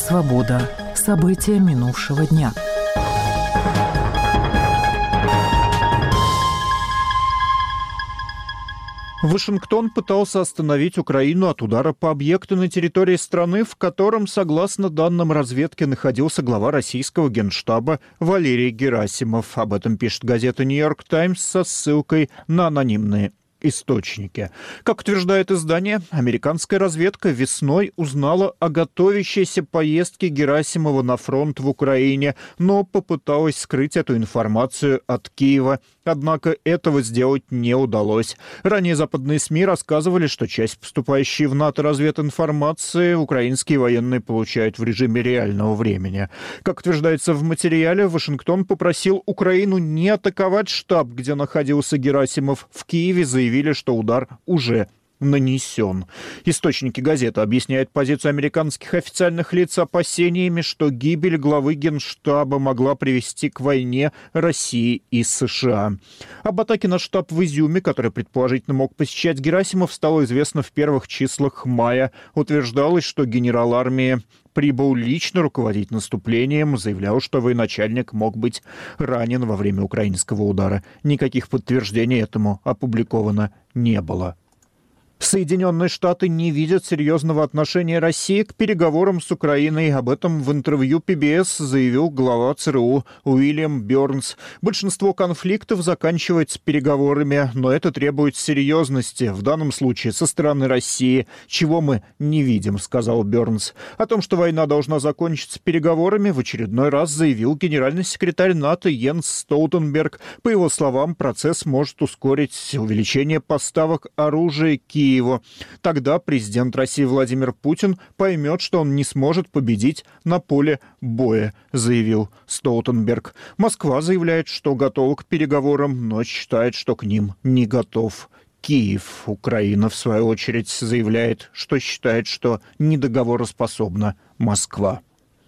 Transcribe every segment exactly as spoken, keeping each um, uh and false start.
«Свобода». События минувшего дня. Вашингтон пытался остановить Украину от удара по объекту на территории страны, в котором, согласно данным разведки, находился глава российского генштаба Валерий Герасимов. Об этом пишет газета «Нью-Йорк Таймс» со ссылкой на анонимные источники. Как утверждает издание, американская разведка весной узнала о готовящейся поездке Герасимова на фронт в Украине, но попыталась скрыть эту информацию от Киева. Однако этого сделать не удалось. Ранее западные СМИ рассказывали, что часть поступающей в НАТО развединформации украинские военные получают в режиме реального времени. Как утверждается в материале, Вашингтон попросил Украину не атаковать штаб, где находился Герасимов. В Киеве заявили, что удар уже нанесен. Источники газеты объясняют позицию американских официальных лиц опасениями, что гибель главы Генштаба могла привести к войне России и США. Об атаке на штаб в Изюме, который предположительно мог посещать Герасимов, стало известно в первых числах мая. Утверждалось, что генерал армии прибыл лично руководить наступлением, заявлял, что военачальник мог быть ранен во время украинского удара. Никаких подтверждений этому опубликовано не было. Соединенные Штаты не видят серьезного отношения России к переговорам с Украиной. Об этом в интервью пи би эс заявил глава ЦРУ Уильям Бёрнс. Большинство конфликтов заканчивается переговорами, но это требует серьезности, в данном случае со стороны России, чего мы не видим, сказал Бёрнс. О том, что война должна закончиться переговорами, в очередной раз заявил генеральный секретарь НАТО Йенс Столтенберг. По его словам, процесс может ускорить увеличение поставок оружия Киеву. Киеву. Тогда президент России Владимир Путин поймет, что он не сможет победить на поле боя, заявил Столтенберг. Москва заявляет, что готова к переговорам, но считает, что к ним не готов Киев. Украина, в свою очередь, заявляет, что считает, что недоговороспособна Москва.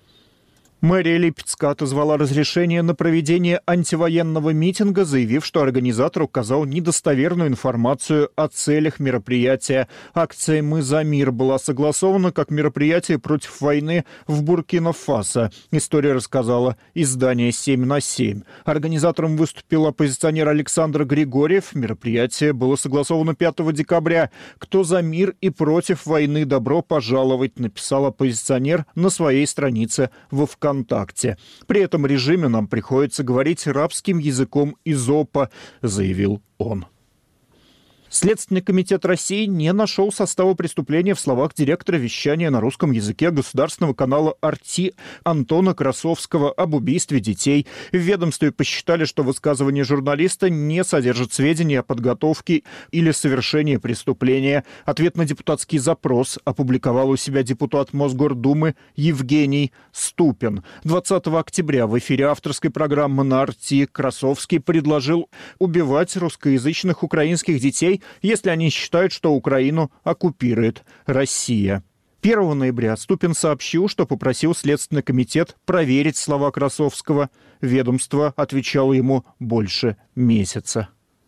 Мэрия Липецка отозвала разрешение на проведение антивоенного митинга, заявив, что организатор указал недостоверную информацию о целях мероприятия. Акция «Мы за мир» была согласована как мероприятие против войны в Буркина-Фасо. История рассказала издание семь на семь. Организатором выступил оппозиционер Александр Григорьев. Мероприятие было согласовано пятого декабря. «Кто за мир и против войны, добро пожаловать», написал оппозиционер на своей странице во ВКонтакте. ВКонтакте. При этом режиме нам приходится говорить рабским языком Эзопа, заявил он. Следственный комитет России не нашел состава преступления в словах директора вещания на русском языке государственного канала «Арти» Антона Красовского об убийстве детей. В ведомстве посчитали, что высказывание журналиста не содержит сведений о подготовке или совершении преступления. Ответ на депутатский запрос опубликовал у себя депутат Мосгордумы Евгений Ступин. двадцатого октября в эфире авторской программы на «Арти» Красовский предложил убивать русскоязычных украинских детей, если они считают, что Украину оккупирует Россия. первого ноября Ступин сообщил, что попросил Следственный комитет проверить слова Красовского. Ведомство отвечало ему больше месяца.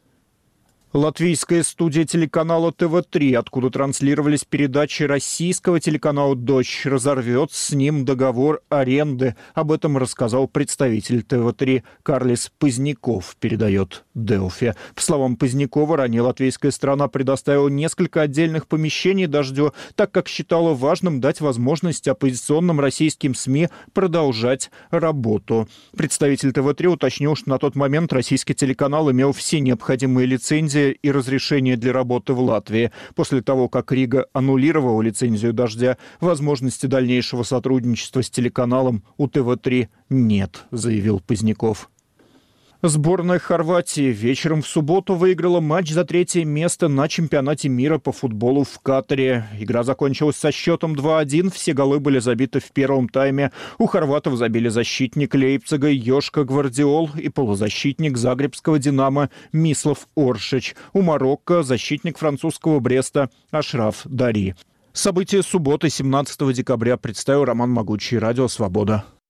Латвийская студия телеканала тэ вэ три, откуда транслировались передачи российского телеканала «Дождь», разорвет с ним договор аренды. Об этом рассказал представитель тэ вэ три Карлис Поздняков, передает Делфи. По словам Позднякова, ранее латвийская страна предоставила несколько отдельных помещений «Дождю», так как считала важным дать возможность оппозиционным российским СМИ продолжать работу. Представитель тэ вэ три уточнил, что на тот момент российский телеканал имел все необходимые лицензии и разрешение для работы в Латвии. После того, как Рига аннулировала лицензию «Дождя», возможности дальнейшего сотрудничества с телеканалом у тэ вэ три нет, заявил Поздняков. Сборная Хорватии вечером в субботу выиграла матч за третье место на чемпионате мира по футболу в Катаре. Игра закончилась со счетом два один. Все голы были забиты в первом тайме. У хорватов забили защитник Лейпцига Йошка Гвардиол и полузащитник загребского «Динамо» Мислав Оршич. У Марокко защитник французского Бреста Ашраф Дари. События субботы, семнадцатого декабря, представил Роман Могучий, Радио Свобода.